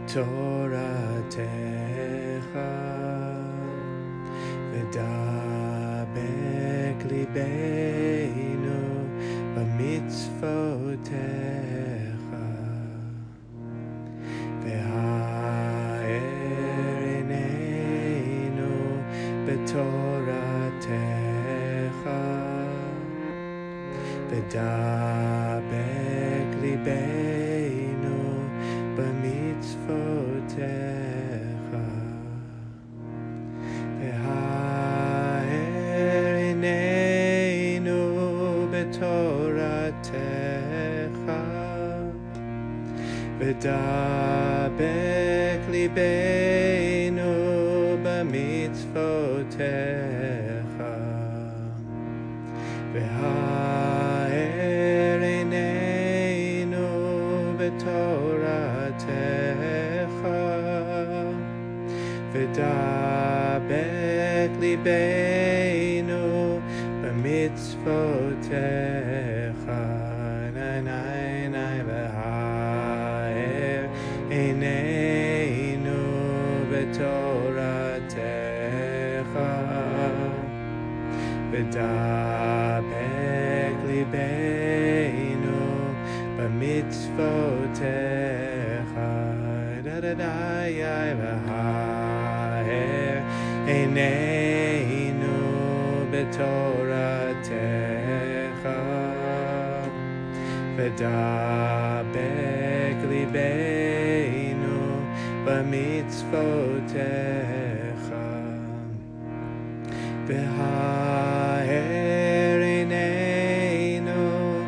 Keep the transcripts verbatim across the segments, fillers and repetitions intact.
בתורתך ודבק ליבנו במצוותיך והאר עינינו בתורתך ודבק ליבנו במצוותיך והאר עינינו בתורתך ודבק ליבנו במצוותיך והאר עינינו בתורתך ודבק ליבנו במצוותיך והאר עינינו בתורתך ודבק ליבנו במצוותיך והאר עינינו בתורתך ודבק ליבנו במצוותיך והאר עינינו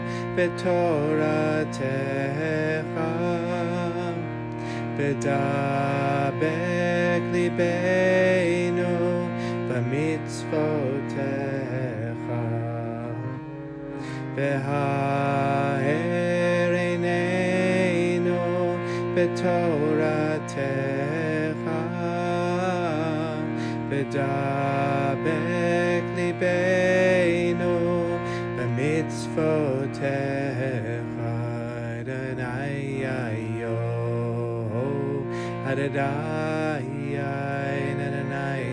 בתורתך ודבק ליבנו במצוותיך והאר עינינו בתורתך ודבק ליבנו במצוותיך אדוני אדוני אדוני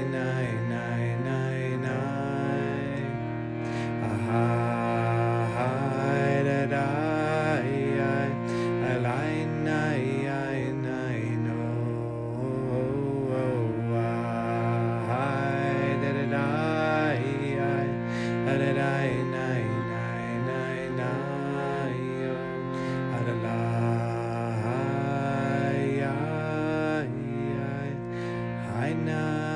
I know